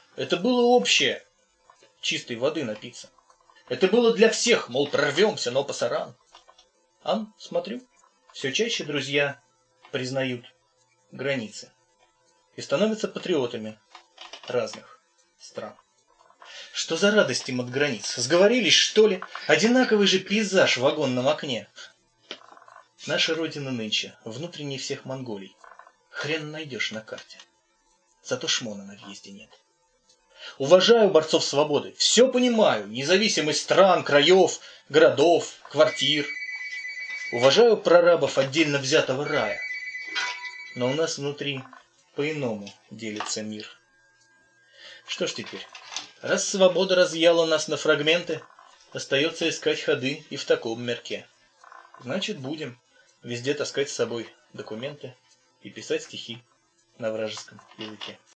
Это было общее. Чистой воды напиться. Это было для всех, мол, прорвемся, но пасаран. Ан, смотрю, все чаще друзья признают границы и становятся патриотами разных стран. Что за радость им от границ? Сговорились, что ли? Одинаковый же пейзаж в вагонном окне. Наша родина нынче, внутренней всех Монголий. Хрен найдешь на карте. Зато шмона на въезде нет. Уважаю борцов свободы, все понимаю, независимость стран, краев, городов, квартир. Уважаю прорабов отдельно взятого рая. Но у нас внутри по-иному делится мир. Что ж теперь? Раз свобода разъяла нас на фрагменты, остается искать ходы и в таком мерке. Значит, будем везде таскать с собой документы и писать стихи на вражеском языке.